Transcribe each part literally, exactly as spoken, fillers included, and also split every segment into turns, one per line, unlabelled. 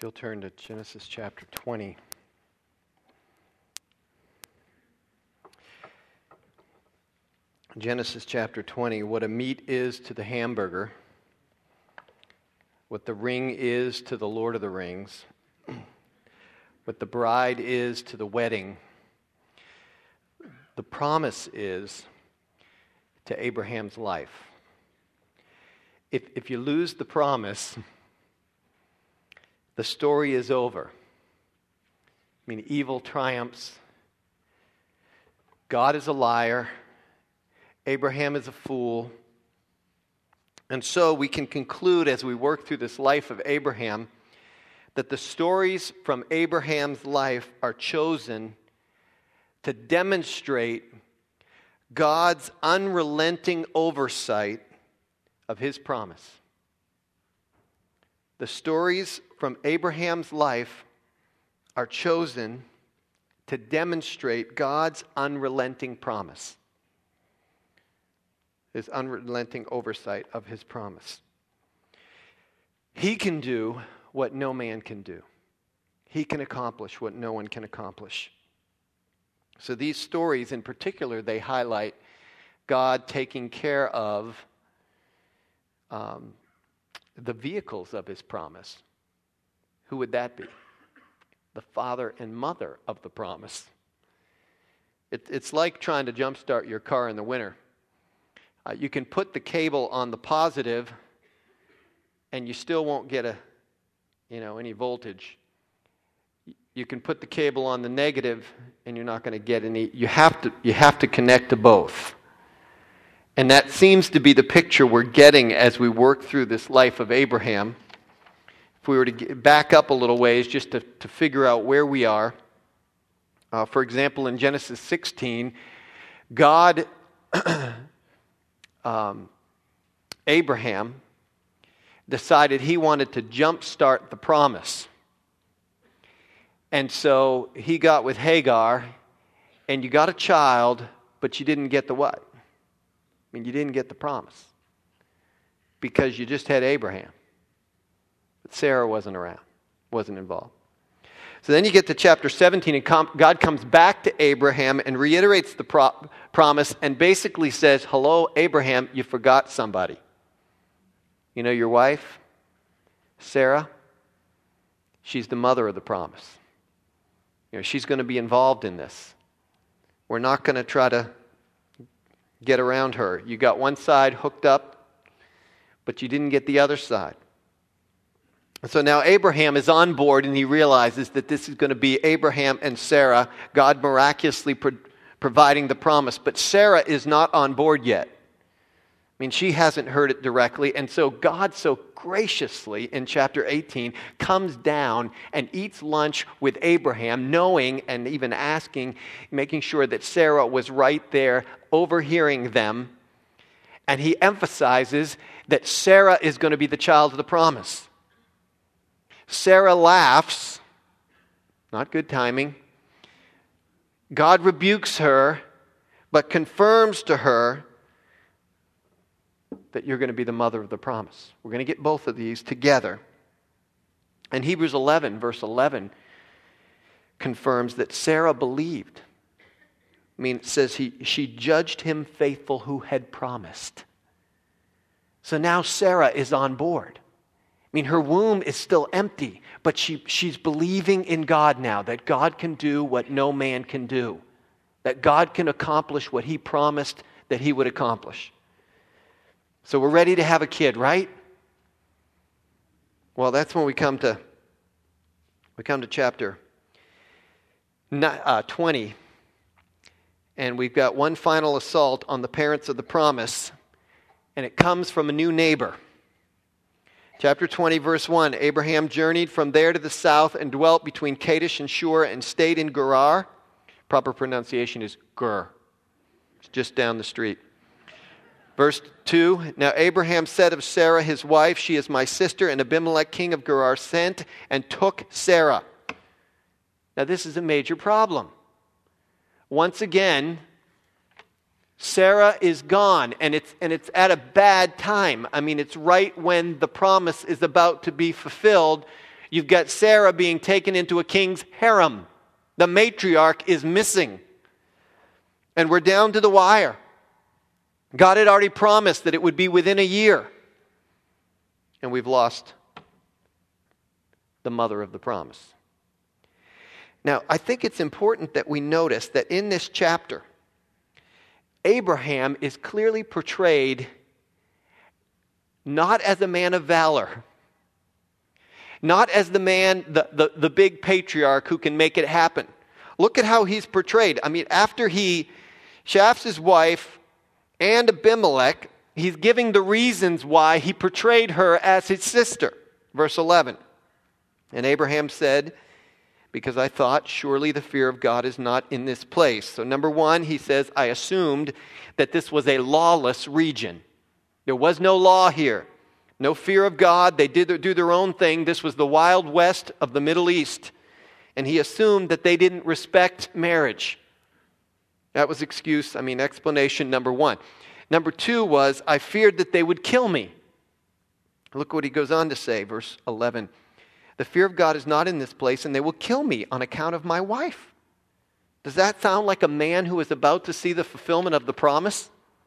If you'll turn to Genesis chapter twenty. Genesis chapter twenty, what a meat is to the hamburger, what the ring is to the Lord of the Rings, what the bride is to the wedding, the promise is to Abraham's life. If, if you lose the promise, the story is over. I mean, evil triumphs. God is a liar. Abraham is a fool. And so we can conclude as we work through this life of Abraham that the stories from Abraham's life are chosen to demonstrate God's unrelenting oversight of His promise. The stories from Abraham's life are chosen to demonstrate God's unrelenting promise. His unrelenting oversight of His promise. He can do what no man can do. He can accomplish what no one can accomplish. So these stories in particular, they highlight God taking care of um, the vehicles of His promise. Who would that be? The father and mother of the promise. It, it's like trying to jumpstart your car in the winter. Uh, you can put the cable on the positive, and you still won't get a, you know, any voltage. You can put the cable on the negative, and you're not going to get any. You have to. You have to connect to both. And that seems to be the picture we're getting as we work through this life of Abraham. If we were to get back up a little ways, just to, to figure out where we are. Uh, for example, in Genesis sixteen, God. Um, Abraham decided he wanted to jumpstart the promise. And so he got with Hagar, and you got a child, but you didn't get the what? I mean, you didn't get the promise. Because you just had Abraham. But Sarah wasn't around, wasn't involved. So then you get to chapter seventeen, and God comes back to Abraham and reiterates the pro- promise and basically says, hello, Abraham, you forgot somebody. You know your wife, Sarah? She's the mother of the promise. You know, she's going to be involved in this. We're not going to try to get around her. You got one side hooked up, but you didn't get the other side. So now Abraham is on board, and he realizes that this is going to be Abraham and Sarah, God miraculously pro- providing the promise. But Sarah is not on board yet. I mean, she hasn't heard it directly. And so God so graciously, in chapter eighteen, comes down and eats lunch with Abraham, knowing and even asking, making sure that Sarah was right there, overhearing them. And he emphasizes that Sarah is going to be the child of the promise. Sarah laughs. Not good timing. God rebukes her, but confirms to her that you're going to be the mother of the promise. We're going to get both of these together. And Hebrews eleven, verse eleven, confirms that Sarah believed. I mean, it says he, she judged him faithful who had promised. So now Sarah is on board. I mean, her womb is still empty, but she, she's believing in God now, that God can do what no man can do, that God can accomplish what He promised that He would accomplish. So we're ready to have a kid, right? Well, that's when we come to we come to chapter twenty, and we've got one final assault on the parents of the promise, and it comes from a new neighbor. Chapter twenty, verse one, Abraham journeyed from there to the south and dwelt between Kadesh and Shur and stayed in Gerar. Proper pronunciation is Gur. It's just down the street. Verse two, now Abraham said of Sarah his wife, she is my sister, and Abimelech king of Gerar sent and took Sarah. Now this is a major problem. Once again, Sarah is gone, and it's and it's at a bad time. I mean, it's right when the promise is about to be fulfilled. You've got Sarah being taken into a king's harem. The matriarch is missing. And we're down to the wire. God had already promised that it would be within a year. And we've lost the mother of the promise. Now, I think it's important that we notice that in this chapter, Abraham is clearly portrayed not as a man of valor, not as the man, the, the, the big patriarch who can make it happen. Look at how he's portrayed. I mean, after he shafts his wife and Abimelech, he's giving the reasons why he portrayed her as his sister. Verse eleven. And Abraham said, because I thought, surely the fear of God is not in this place. So number one, he says, I assumed that this was a lawless region. There was no law here. No fear of God. They did do their own thing. This was the Wild West of the Middle East. And he assumed that they didn't respect marriage. That was excuse, I mean, explanation number one. Number two was, I feared that they would kill me. Look what he goes on to say, verse eleven. The fear of God is not in this place, and they will kill me on account of my wife. Does that sound like a man who is about to see the fulfillment of the promise?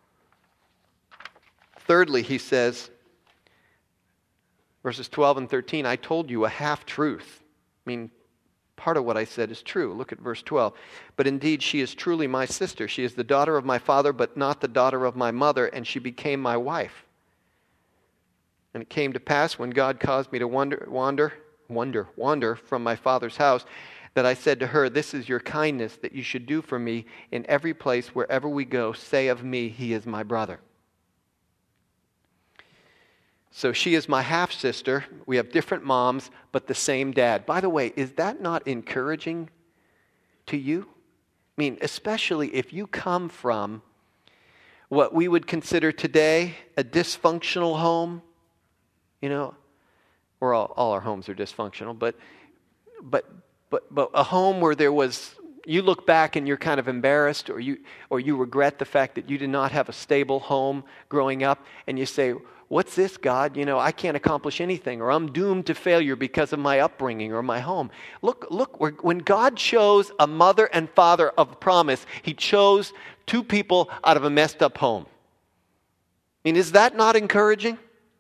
Thirdly, he says, verses twelve and thirteen, I told you a half-truth. I mean, part of what I said is true. Look at verse twelve. But indeed, she is truly my sister. She is the daughter of my father, but not the daughter of my mother, and she became my wife. And it came to pass when God caused me to wander, wander, wander, wander from my father's house, that I said to her, this is your kindness that you should do for me in every place wherever we go. Say of me, he is my brother. So she is my half-sister. We have different moms, but the same dad. By the way, is that not encouraging to you? I mean, especially if you come from what we would consider today a dysfunctional home, you know, or all, all our homes are dysfunctional, but but but but a home where there was, you look back and you're kind of embarrassed, or you or you regret the fact that you did not have a stable home growing up, and you say, what's this, God? You know, I can't accomplish anything, or I'm doomed to failure because of my upbringing or my home. Look, look, when God chose a mother and father of promise, he chose two people out of a messed up home. I mean, is that not encouraging?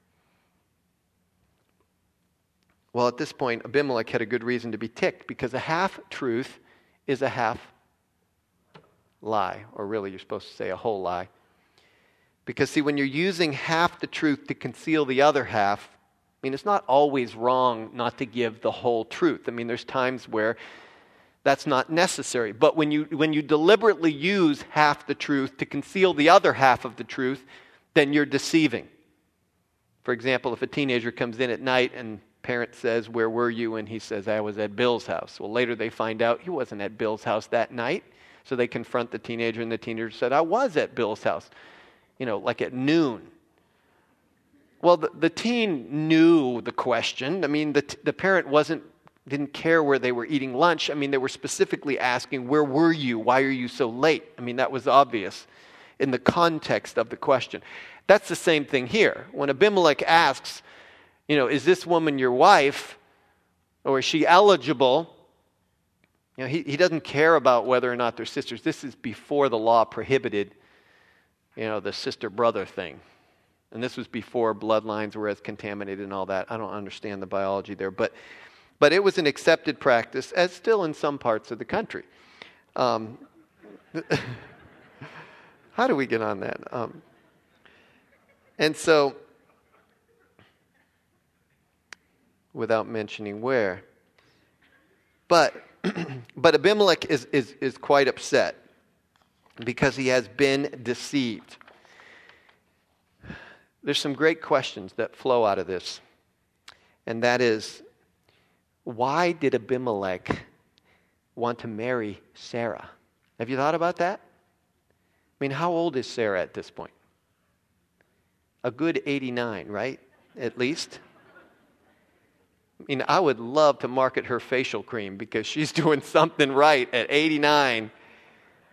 Well, at this point, Abimelech had a good reason to be ticked, because a half-truth is a half-lie, or really you're supposed to say a whole lie. Because, see, when you're using half the truth to conceal the other half, I mean, it's not always wrong not to give the whole truth. I mean, there's times where that's not necessary. But when you when you deliberately use half the truth to conceal the other half of the truth, then you're deceiving. For example, if a teenager comes in at night and parent says, where were you? And he says, I was at Bill's house. Well, later they find out he wasn't at Bill's house that night. So they confront the teenager, and the teenager said, I was at Bill's house. You know, like at noon. Well, the, the teen knew the question. I mean, the, the parent wasn't, didn't care where they were eating lunch. I mean, they were specifically asking, where were you? Why are you so late? I mean, that was obvious in the context of the question. That's the same thing here. When Abimelech asks, you know, is this woman your wife? Or is she eligible? You know, he, he doesn't care about whether or not they're sisters. This is before the law prohibited, you know, the sister-brother thing. And this was before bloodlines were as contaminated and all that. I don't understand the biology there. But but it was an accepted practice, as still in some parts of the country. Um, how do we get on that? Um, and so, without mentioning where. But but Abimelech is, is, is quite upset, because he has been deceived. There's some great questions that flow out of this. And that is, why did Abimelech want to marry Sarah? Have you thought about that? I mean, how old is Sarah at this point? A good eighty-nine, right? At least. I mean, I would love to market her facial cream, because she's doing something right at eighty-nine.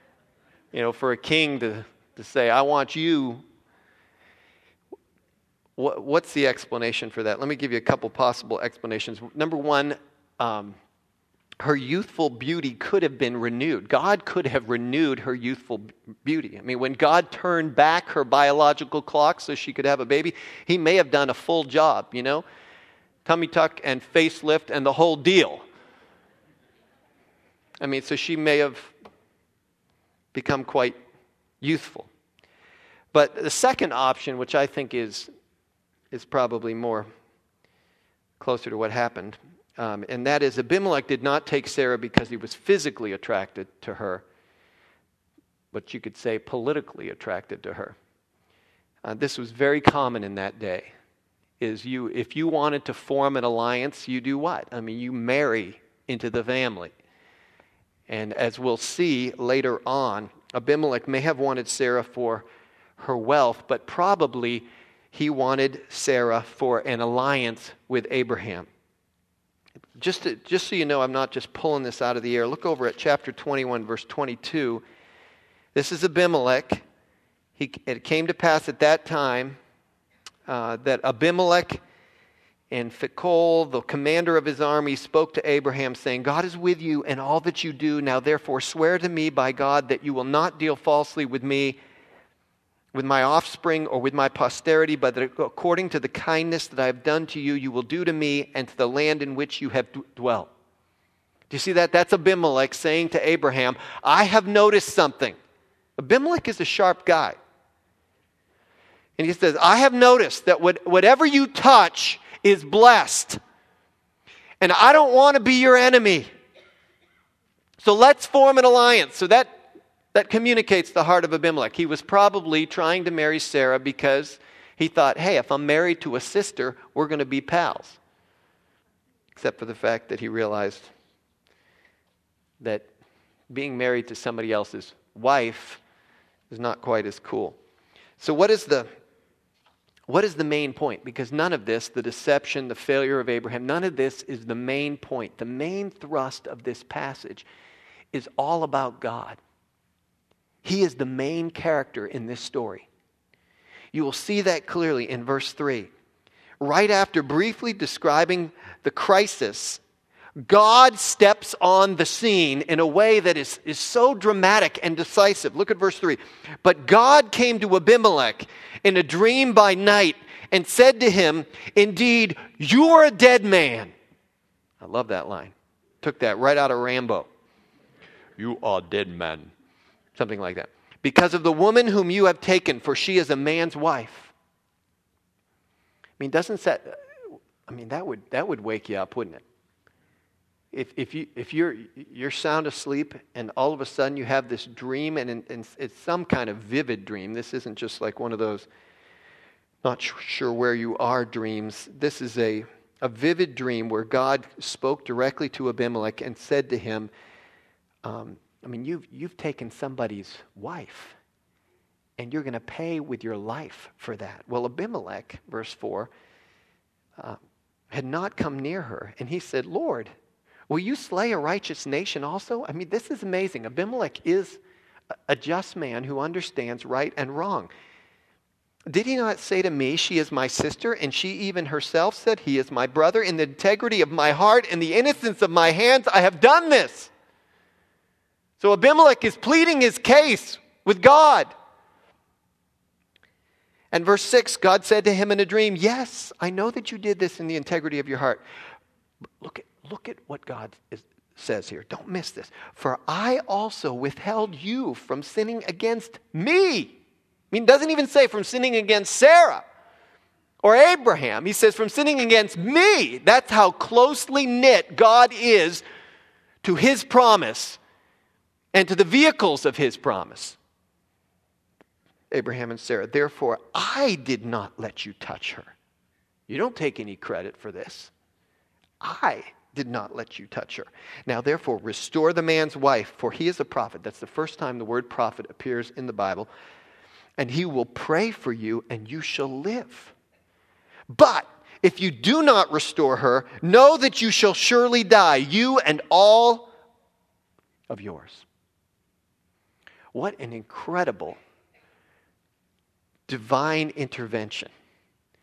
You know, for a king to, to say, I want you. What, what's the explanation for that? Let me give you a couple possible explanations. Number one, um, her youthful beauty could have been renewed. God could have renewed her youthful beauty. I mean, when God turned back her biological clock so she could have a baby, he may have done a full job, you know? Tummy tuck and facelift and the whole deal. I mean, so she may have become quite youthful. But the second option, which I think is, is probably more closer to what happened, Um, and that is Abimelech did not take Sarah because he was physically attracted to her, but you could say politically attracted to her. Uh, this was very common in that day. Is you, if you wanted to form an alliance, you do what? I mean, you marry into the family. And as we'll see later on, Abimelech may have wanted Sarah for her wealth, but probably he wanted Sarah for an alliance with Abraham. Just, to, just so you know, I'm not just pulling this out of the air. Look over at chapter twenty-one, verse twenty-two. This is Abimelech. He, it came to pass at that time uh, that Abimelech and Phicol, the commander of his army, spoke to Abraham, saying, God is with you in all that you do. Now therefore swear to me by God that you will not deal falsely with me, with my offspring or with my posterity, but that according to the kindness that I have done to you, you will do to me and to the land in which you have d- dwelt. Do you see that? That's Abimelech saying to Abraham, I have noticed something. Abimelech is a sharp guy. And he says, I have noticed that what, whatever you touch is blessed. And I don't want to be your enemy. So let's form an alliance. So that That communicates the heart of Abimelech. He was probably trying to marry Sarah because he thought, hey, if I'm married to a sister, we're going to be pals. Except for the fact that he realized that being married to somebody else's wife is not quite as cool. So what is the, what is the main point? Because none of this, the deception, the failure of Abraham, none of this is the main point. The main thrust of this passage is all about God. He is the main character in this story. You will see that clearly in verse three. Right after briefly describing the crisis, God steps on the scene in a way that is, is so dramatic and decisive. Look at verse three. But God came to Abimelech in a dream by night and said to him, indeed, you are a dead man. I love that line. Took that right out of Rambo. You are dead man. Something like that. Because of the woman whom you have taken, for she is a man's wife. I mean, doesn't that, I mean, that would that would wake you up, wouldn't it? If if you if you're you're sound asleep and all of a sudden you have this dream and, and it's some kind of vivid dream. This isn't just like one of those not sure where you are dreams. This is a a vivid dream where God spoke directly to Abimelech and said to him, um, I mean, you've, you've taken somebody's wife, and you're going to pay with your life for that. Well, Abimelech, verse four, uh, had not come near her, and he said, Lord, will you slay a righteous nation also? I mean, this is amazing. Abimelech is a just man who understands right and wrong. Did he not say to me, she is my sister, and she even herself said, he is my brother. In the integrity of my heart and the innocence of my hands, I have done this. So Abimelech is pleading his case with God. And verse six, God said to him in a dream, yes, I know that you did this in the integrity of your heart. But look at, look at what God is, says here. Don't miss this. For I also withheld you from sinning against me. I mean, it doesn't even say from sinning against Sarah or Abraham. He says from sinning against me. That's how closely knit God is to his promise and to the vehicles of his promise. Abraham and Sarah. Therefore, I did not let you touch her. You don't take any credit for this. I did not let you touch her. Now, therefore, restore the man's wife, for he is a prophet. That's the first time the word prophet appears in the Bible. And he will pray for you, and you shall live. But if you do not restore her, know that you shall surely die, you and all of yours. What an incredible divine intervention.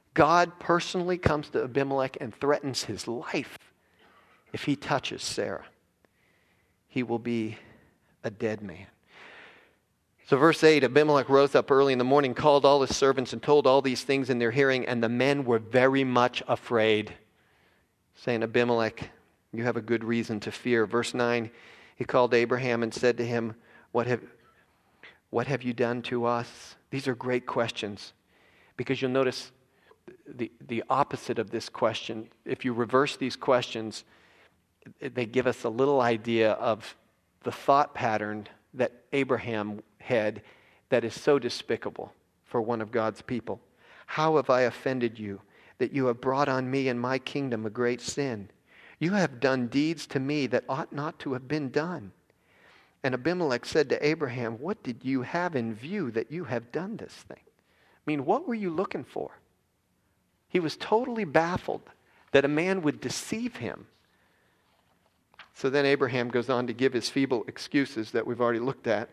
God personally comes to Abimelech and threatens his life if he touches Sarah. He will be a dead man. So verse eight, Abimelech rose up early in the morning, called all his servants, and told all these things in their hearing, and the men were very much afraid, saying, Abimelech, you have a good reason to fear. Verse nine, he called Abraham and said to him, What have, what have you done to us? These are great questions, because you'll notice the, the opposite of this question. If you reverse these questions, they give us a little idea of the thought pattern that Abraham had that is so despicable for one of God's people. How have I offended you, that you have brought on me and my kingdom a great sin? You have done deeds to me that ought not to have been done. And Abimelech said to Abraham, what did you have in view that you have done this thing? I mean, what were you looking for? He was totally baffled that a man would deceive him. So then Abraham goes on to give his feeble excuses that we've already looked at.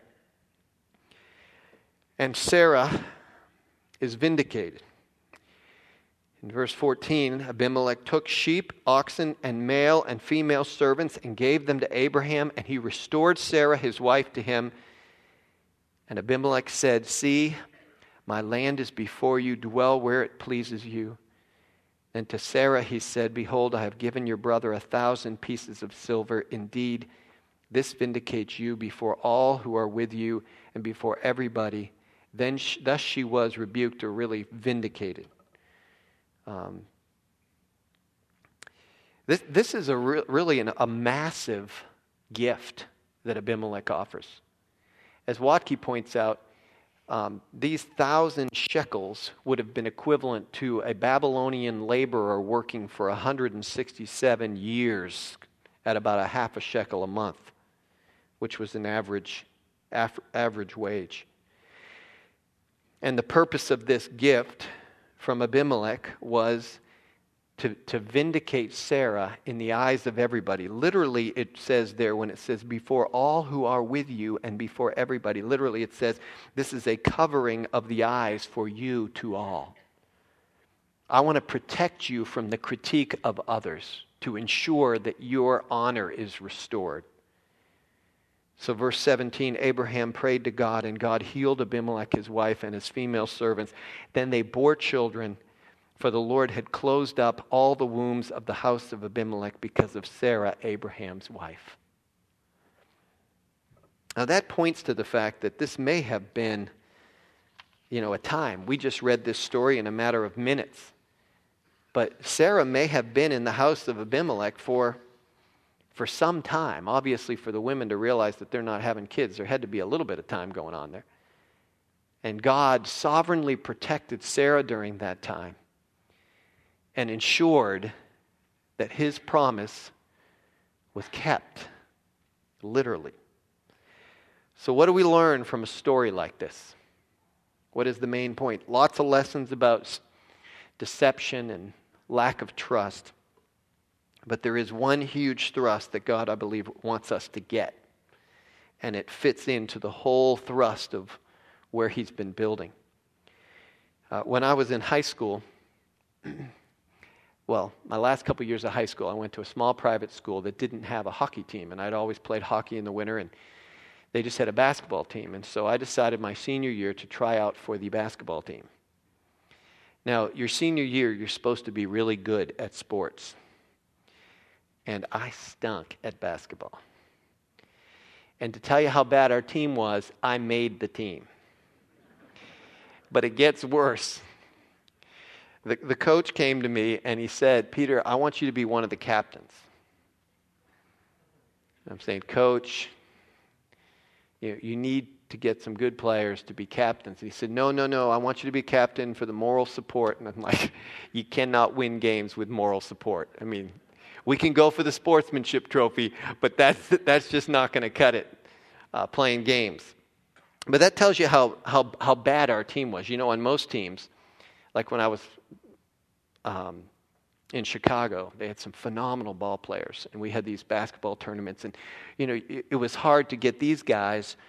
And Sarah is vindicated. In verse fourteen, Abimelech took sheep, oxen, and male and female servants and gave them to Abraham, and he restored Sarah, his wife, to him. And Abimelech said, see, my land is before you, dwell where it pleases you. And to Sarah he said, behold, I have given your brother a thousand pieces of silver. Indeed, this vindicates you before all who are with you and before everybody. Then she, thus she was rebuked, or really vindicated. Um, this, this is a re- really an, a massive gift that Abimelech offers. As Watke points out, um, these thousand shekels would have been equivalent to a Babylonian laborer working for one hundred sixty-seven years at about a half a shekel a month, which was an average, af- average wage. And the purpose of this gift from Abimelech was to, to vindicate Sarah in the eyes of everybody. Literally, it says there, when it says, before all who are with you and before everybody, literally it says, this is a covering of the eyes for you to all. I want to protect you from the critique of others to ensure that your honor is restored. So verse seventeen, Abraham prayed to God, and God healed Abimelech, his wife, and his female servants. Then they bore children, for the Lord had closed up all the wombs of the house of Abimelech because of Sarah, Abraham's wife. Now that points to the fact that this may have been, you know, a time. We just read this story in a matter of minutes. But Sarah may have been in the house of Abimelech for For some time. Obviously, for the women to realize that they're not having kids, there had to be a little bit of time going on there. And God sovereignly protected Sarah during that time and ensured that his promise was kept, literally. So what do we learn from a story like this? What is the main point? Lots of lessons about deception and lack of trust. But there is one huge thrust that God, I believe, wants us to get. And it fits into the whole thrust of where he's been building. Uh, when I was in high school, well, my last couple years of high school, I went to a small private school that didn't have a hockey team. And I'd always played hockey in the winter, and they just had a basketball team. And so I decided my senior year to try out for the basketball team. Now, your senior year, you're supposed to be really good at sports. And I stunk at basketball. And to tell you how bad our team was, I made the team. But it gets worse. The, the coach came to me and he said, Peter, I want you to be one of the captains. And I'm saying, Coach, you know, you need to get some good players to be captains. And he said, no, no, no, I want you to be captain for the moral support. And I'm like, you cannot win games with moral support. I mean, we can go for the sportsmanship trophy, but that's that's just not going to cut it, uh, playing games. But that tells you how, how how bad our team was. You know, on most teams, like when I was um, in Chicago, they had some phenomenal ball players, and we had these basketball tournaments. And, you know, it, it was hard to get these guys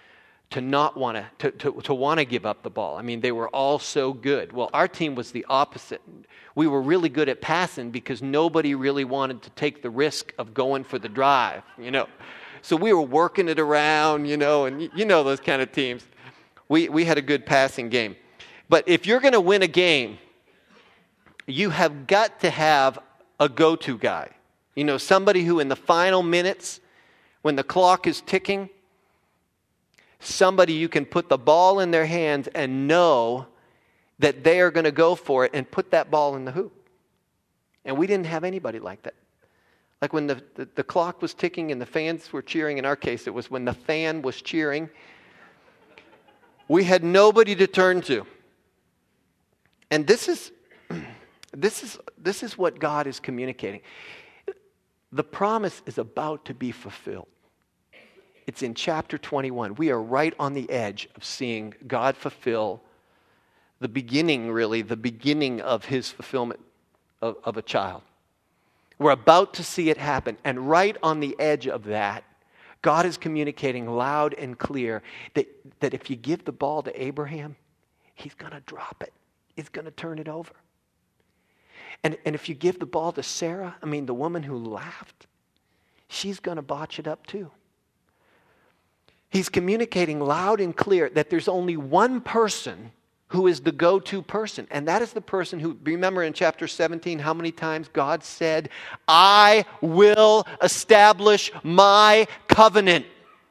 to not want to, to, to want to give up the ball. I mean, they were all so good. Well, our team was the opposite. We were really good at passing because nobody really wanted to take the risk of going for the drive, you know. So we were working it around, you know, and you know those kind of teams. We we had a good passing game. But if you're going to win a game, you have got to have a go-to guy. You know, somebody who in the final minutes, when the clock is ticking, somebody you can put the ball in their hands and know that they are going to go for it and put that ball in the hoop. And we didn't have anybody like that. Like when the, the, the clock was ticking and the fans were cheering, in our case it was when the fan was cheering, we had nobody to turn to. And this is this is this is what God is communicating. The promise is about to be fulfilled. It's in chapter twenty-one. We are right on the edge of seeing God fulfill the beginning, really, the beginning of his fulfillment of, of a child. We're about to see it happen. And right on the edge of that, God is communicating loud and clear that, that if you give the ball to Abraham, he's going to drop it. He's going to turn it over. And, and if you give the ball to Sarah, I mean, the woman who laughed, she's going to botch it up too. He's communicating loud and clear that there's only one person who is the go-to person. And that is the person who, remember in chapter seventeen, how many times God said, I will establish my covenant.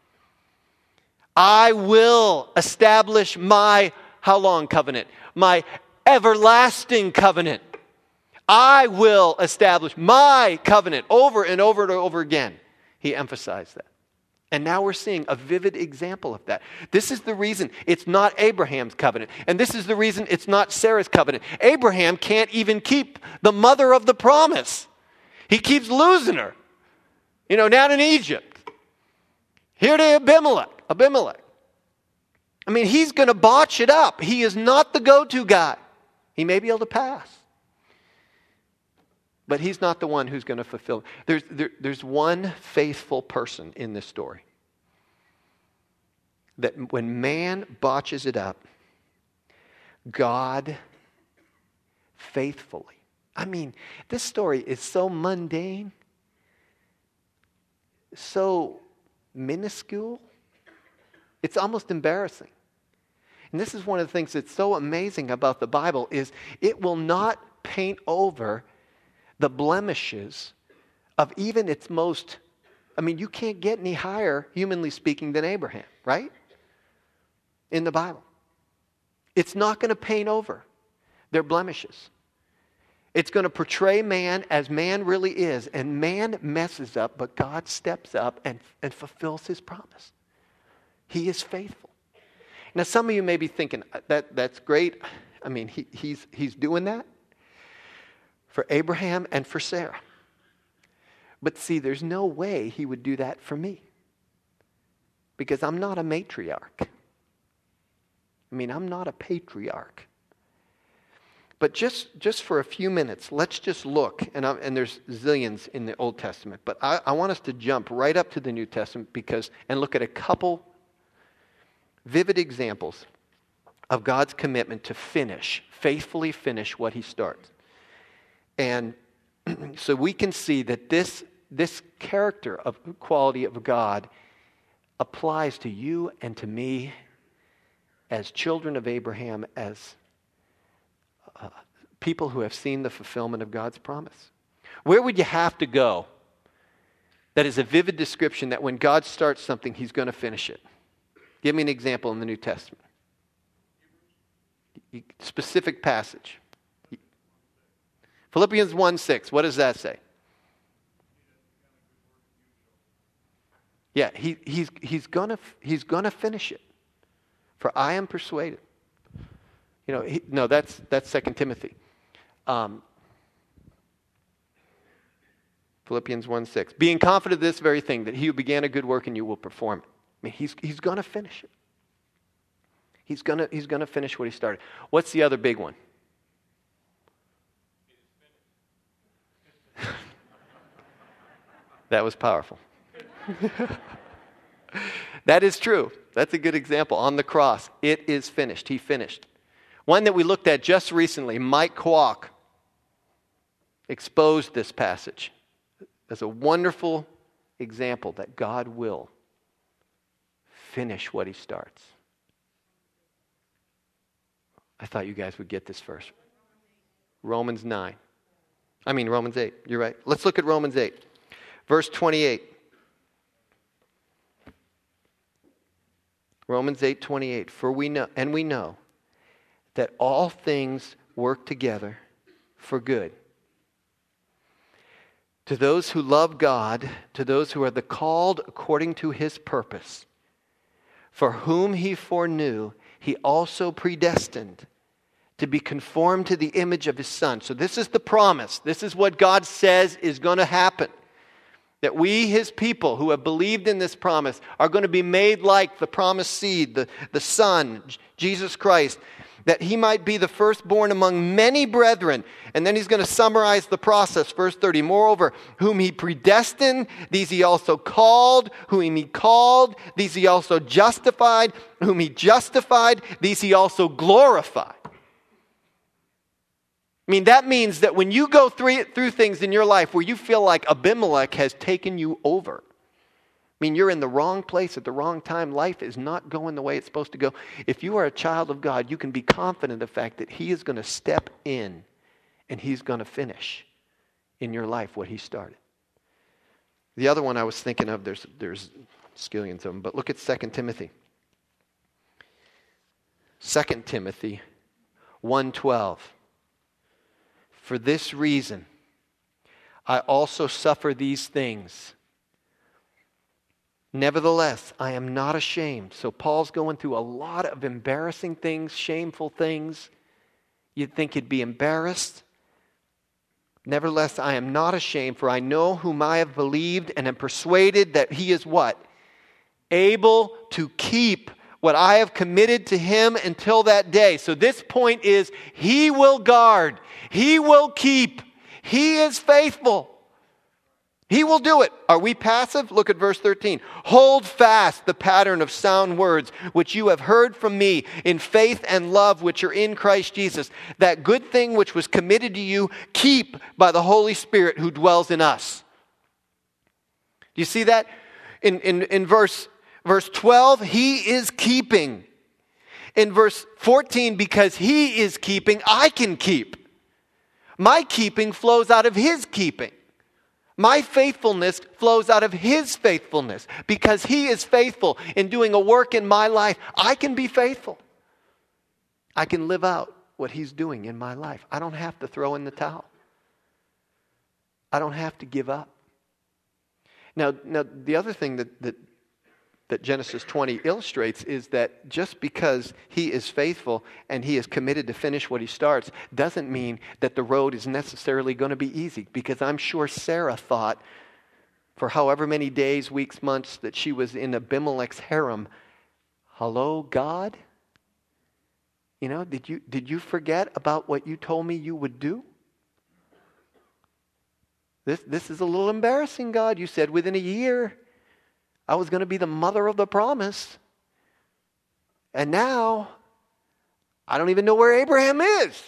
I will establish my, how long covenant? My everlasting covenant. I will establish my covenant over and over and over again. He emphasized that. And now we're seeing a vivid example of that. This is the reason it's not Abraham's covenant. And this is the reason it's not Sarah's covenant. Abraham can't even keep the mother of the promise. He keeps losing her. You know, down in Egypt. Here to Abimelech. Abimelech. I mean, he's going to botch it up. He is not the go-to guy. He may be able to pass. But he's not the one who's going to fulfill. There's, there, there's one faithful person in this story. That when man botches it up, God faithfully. I mean, this story is so mundane, so minuscule, it's almost embarrassing. And this is one of the things that's so amazing about the Bible is it will not paint over the blemishes of even its most, I mean, you can't get any higher, humanly speaking, than Abraham, right? In the Bible. It's not going to paint over their blemishes. It's going to portray man as man really is, and man messes up, but God steps up and, and fulfills his promise. He is faithful. Now, some of you may be thinking, that that's great. I mean, he, he's, he's doing that for Abraham and for Sarah. But see, there's no way he would do that for me. Because I'm not a matriarch. I mean, I'm not a patriarch. But just, just for a few minutes, let's just look. And, I, and there's zillions in the Old Testament. But I, I want us to jump right up to the New Testament because and look at a couple vivid examples of God's commitment to finish, faithfully finish what he starts. And so we can see that this, this character of quality of God applies to you and to me as children of Abraham, as uh, people who have seen the fulfillment of God's promise. Where would you have to go that is a vivid description that when God starts something, he's going to finish it? Give me an example in the New Testament. Specific passage. Philippians one six, what does that say? Yeah, he, he's, he's gonna he's gonna finish it. For I am persuaded. You know, he, no, that's that's Second Timothy. Um, Philippians one six. Being confident of this very thing, that he who began a good work in you will perform it. I mean, he's he's gonna finish it. He's gonna he's gonna finish what he started. What's the other big one? That was powerful. That is true. That's a good example. On the cross, it is finished. He finished. One that we looked at just recently, Mike Kwok, exposed this passage as a wonderful example that God will finish what he starts. I thought you guys would get this first. Romans nine. I mean Romans eight. You're right. Let's look at Romans eight. Verse twenty-eight. Romans eight twenty-eight. For we know, and we know that all things work together for good. To those who love God, to those who are the called according to his purpose, for whom he foreknew, he also predestined to be conformed to the image of his Son. So this is the promise. This is what God says is going to happen. That we, his people, who have believed in this promise, are going to be made like the promised seed, the, the Son, Jesus Christ, that he might be the firstborn among many brethren. And then he's going to summarize the process. Verse thirty, moreover, whom he predestined, these he also called. Whom he called, these he also justified. Whom he justified, these he also glorified. I mean, that means that when you go through, through things in your life where you feel like Abimelech has taken you over, I mean, you're in the wrong place at the wrong time. Life is not going the way it's supposed to go. If you are a child of God, you can be confident of the fact that he is going to step in and he's going to finish in your life what he started. The other one I was thinking of, there's, there's skillions of them, but look at Second Timothy. Second Timothy one twelve. For this reason, I also suffer these things. Nevertheless, I am not ashamed. So Paul's going through a lot of embarrassing things, shameful things. You'd think he'd be embarrassed. Nevertheless, I am not ashamed, for I know whom I have believed and am persuaded that he is what? Able to keep what I have committed to him until that day. So this point is, he will guard. He will keep. He is faithful. He will do it. Are we passive? Look at verse thirteen. Hold fast the pattern of sound words which you have heard from me in faith and love which are in Christ Jesus. That good thing which was committed to you, keep by the Holy Spirit who dwells in us. Do you see that? In, in, in verse, verse twelve, he is keeping. In verse fourteen, because he is keeping, I can keep. My keeping flows out of his keeping. My faithfulness flows out of his faithfulness. Because he is faithful in doing a work in my life, I can be faithful. I can live out what he's doing in my life. I don't have to throw in the towel. I don't have to give up. Now, now the other thing that, that, that Genesis twenty illustrates is that just because he is faithful and he is committed to finish what he starts doesn't mean that the road is necessarily going to be easy. Because I'm sure Sarah thought for however many days, weeks, months that she was in Abimelech's harem, hello, God? You know, did you, did you forget about what you told me you would do? This, this is a little embarrassing, God. You said within a year I was going to be the mother of the promise. And now, I don't even know where Abraham is.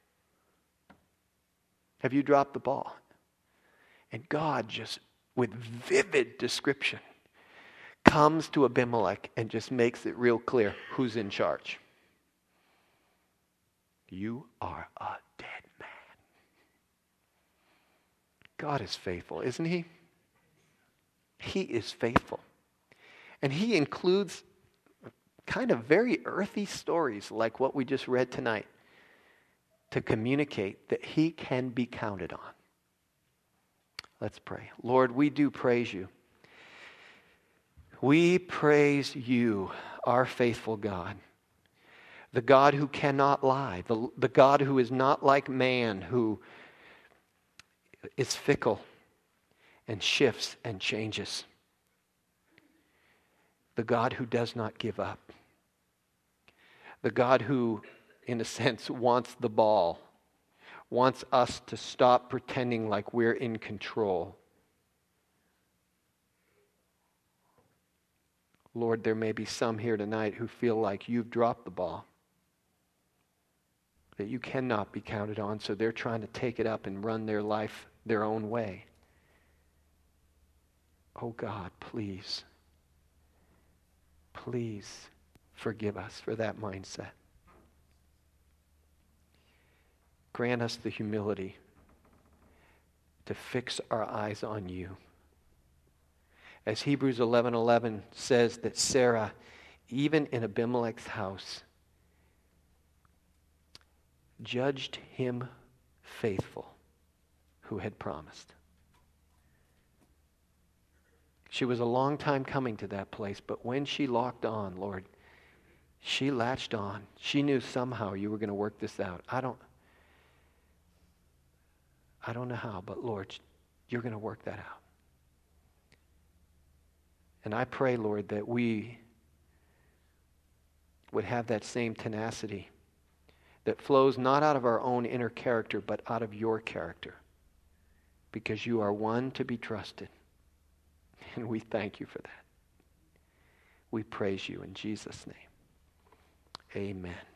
Have you dropped the ball? And God just, with vivid description, comes to Abimelech and just makes it real clear who's in charge. You are a dead man. God is faithful, isn't he? He is faithful. And he includes kind of very earthy stories like what we just read tonight to communicate that he can be counted on. Let's pray. Lord, we do praise you. We praise you, our faithful God. The God who cannot lie. The, the God who is not like man, who is fickle and shifts and changes. The God who does not give up. The God who, in a sense, wants the ball. Wants us to stop pretending like we're in control. Lord, there may be some here tonight who feel like you've dropped the ball, that you cannot be counted on, so they're trying to take it up and run their life their own way. Oh God, please, please forgive us for that mindset. Grant us the humility to fix our eyes on you. As Hebrews eleven eleven says that Sarah, even in Abimelech's house, judged him faithful who had promised. She was a long time coming to that place, but when she locked on, Lord, she latched on. She knew somehow you were going to work this out. I don't, I don't know how, but Lord, you're going to work that out. And I pray, Lord, that we would have that same tenacity that flows not out of our own inner character, but out of your character, because you are one to be trusted. And we thank you for that. We praise you in Jesus' name. Amen.